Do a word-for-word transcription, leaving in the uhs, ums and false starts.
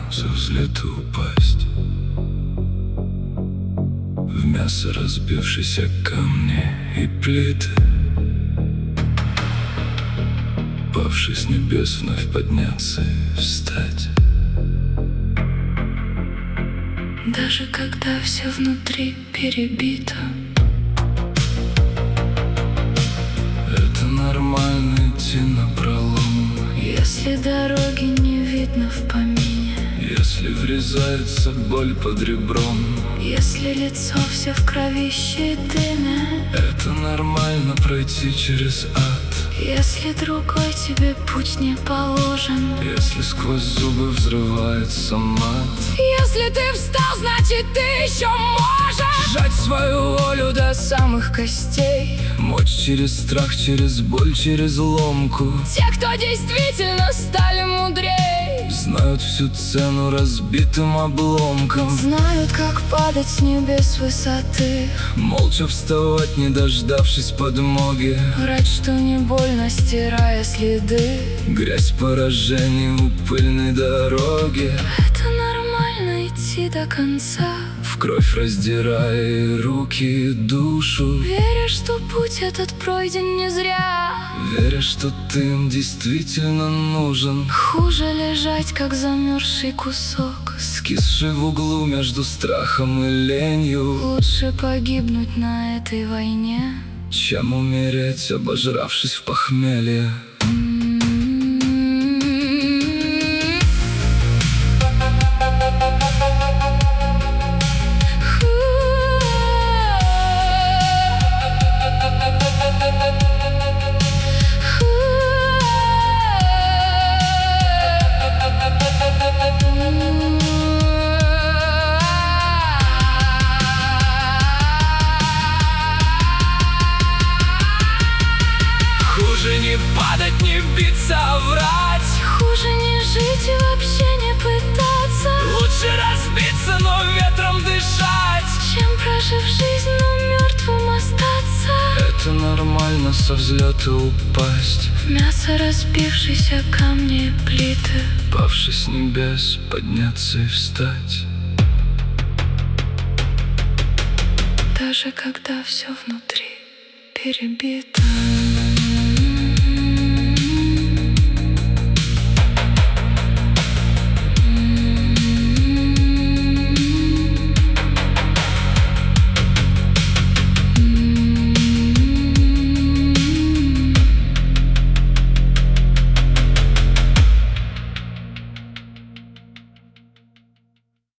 со взлета упасть в мясо разбившиеся камни и плиты, павший с небес вновь подняться и встать. Даже когда все внутри перебито, это нормально идти напролом, если дороги не видно в помине, если врезается боль под ребром, если лицо все в кровище и дыме, это нормально пройти через ад, если другой тебе путь не положен, если сквозь зубы взрывается мат. Если ты встал, значит ты еще можешь Сжать свою волю до самых костей, мочь через страх, через боль, через ломку. Те, кто действительно стали мудрей, знают всю цену разбитым обломкам, знают, как падать с небес высоты, молча вставать, не дождавшись подмоги, врать, что не больно, стирая следы, грязь поражений у пыльной дороги. Это нормально идти до конца, в кровь раздирая руки и душу, веря, что путь этот пройден не зря, веря, что ты им действительно нужен. Хуже лежать, как замерзший кусок, скисший в углу между страхом и ленью. Лучше погибнуть на этой войне, чем умереть, обожравшись в похмелье. Хуже не падать, не биться, а врать. Хуже не жить и вообще не пытаться. Лучше разбиться, но ветром дышать, чем прожив жизнь, но мертвым остаться. Это нормально со взлета упасть в мясо разбившиеся камни и плиты, павший с небес подняться и встать. Даже когда все внутри перебито.